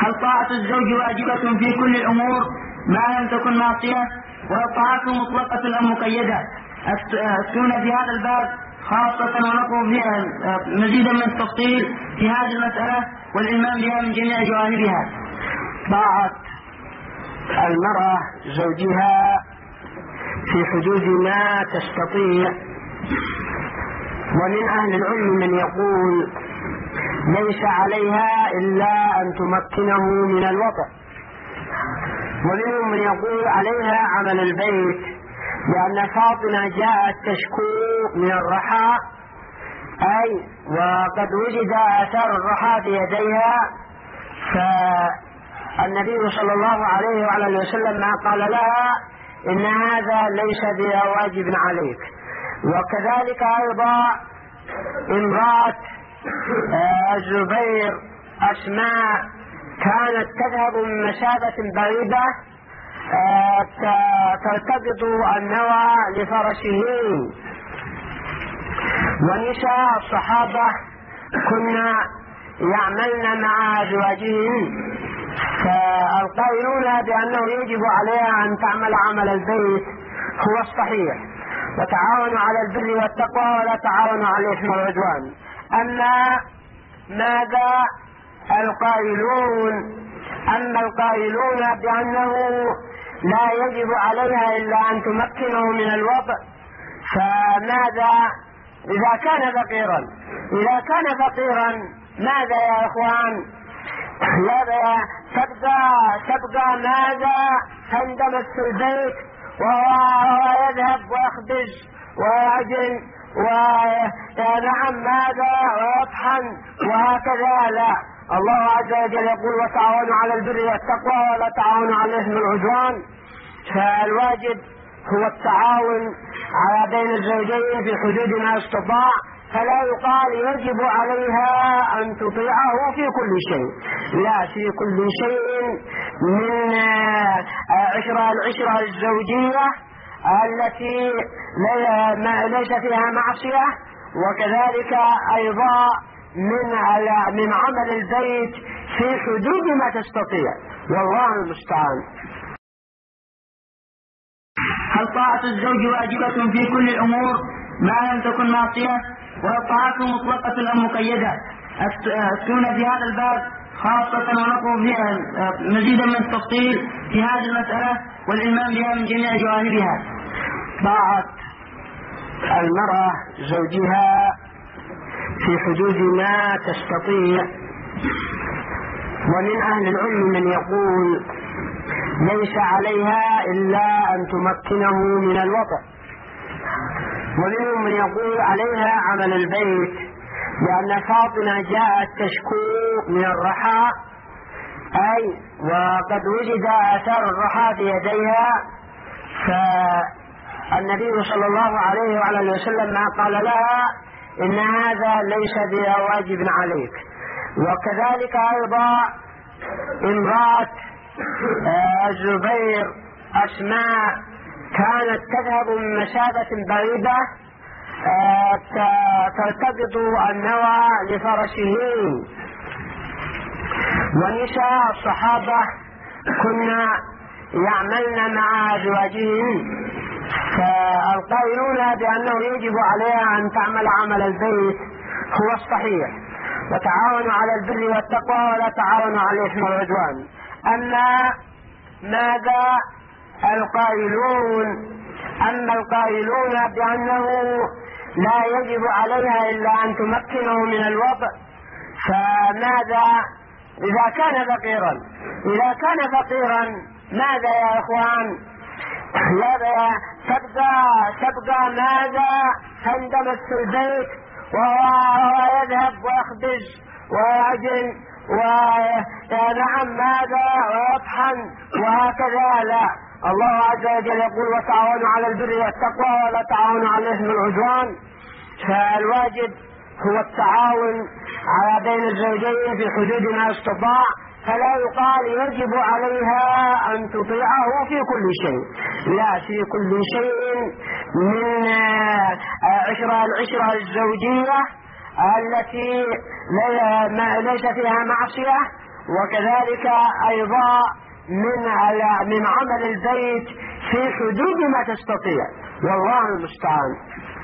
هل طاعة الزوج واجبة في كل الأمور ما لم تكن معصية؟ وهل طاعته مطلقة أم مقيدة؟ أفتونا في هذا الباب خاصة ونطلب فيها مزيدا من التفصيل في هذه المسألة والإلمام بها من جميع جوانبها. طاعة المرأة زوجها في حدود ما تستطيع، ومن أهل العلم من يقول ليس عليها إلا أن تمكنه من الوطء، ومنهم من يقول عليها عمل البيت، لأن فاطمة جاءت تشكو من الرحاء، أي وقد وجد آثار الرحاء في يديها، فالنبي صلى الله عليه وعلى وسلم ما قال لها إن هذا ليس بواجب عليك. وكذلك أيضا امرأة الزبير أسماء كانت تذهب من مسافة بعيدة تلتقط النوى لفرسه. ونساء الصحابة كنا يعملن مع أزواجهن، فالقائلون بأنه يجب عليها أن تعمل عمل البيت هو الصحيح، وتعاونوا على البر والتقوى ولا تعاونوا على الإثم والعدوان. أما ماذا القائلون بأنه لا يجب عليها إلا أن تمكنه من الوضع، فماذا إذا كان فقيرا ماذا يا إخوان؟ تبقى ماذا تندمج في البيت وهو يذهب ويخبز ويعجن ونعم ماذا ويطحن وهكذا. لا، الله عز وجل يقول وتعاونوا على البر والتقوى ولا تعاونوا على الإثم والعدوان. فالواجب هو التعاون على بين الزوجين في حدود ما استطاع، فلا يقال يجب عليها أن تطيعه في كل شيء، لا، في كل شيء من العشرة الزوجية التي ليس فيها معصية، وكذلك أيضا من عمل البيت في حدود ما تستطيع، والله المستعان. هل طاعة الزوج واجبة في كل الأمور ما لم تكن معصية؟ وهل طاعته مطلقة أم مقيدة؟ أفتونا في هذا الباب خاصة ونطلب فيها مزيدا من التفصيل في هذه المسألة والإلمام بها من جميع جوانبها. طاعة المرأة زوجها في حدود ما تستطيع، ومن أهل العلم من يقول ليس عليها إلا أن تمكنه من الوطء، ومنهم من يقول عليها عمل البيت، لأن فاطمة جاءت تشكو من الرحاء، أي وقد وجد آثار الرحاء في يديها، فالنبي صلى الله عليه وعلى وسلم ما قال لها إن هذا ليس بواجب عليك. وكذلك أيضا امرأة الزبير أسماء كانت تذهب من مسافة بعيدة تلتقط النوى لفرسه. ونساء الصحابة كنا يعملن مع أزواجهن، فالقائلون بأنه يجب عليها أن تعمل عمل البيت هو الصحيح، وتعاونوا على البر والتقوى ولا تعاونوا على الإثم والعدوان. أما ماذا القائلون بأنه لا يجب عليها إلا أن تمكنه من الوضع، فماذا إذا كان فقيرا ماذا يا إخوان؟ تبقى ماذا تندمج في البيت وهو يذهب ويخبز ويعجن ونعم ماذا ويطحن وهكذا. لا، الله عز وجل يقول وتعاونوا على البر والتقوى ولا تعاونوا على الإثم والعدوان. فالواجب هو التعاون على بين الزوجين في حدود ما استطاع، فلا يقال يجب عليها أن تطيعه في كل شيء، لا، في كل شيء من العشرة الزوجية التي ليس فيها معصية، وكذلك أيضا من عمل البيت في حدود ما تستطيع، والله المستعان.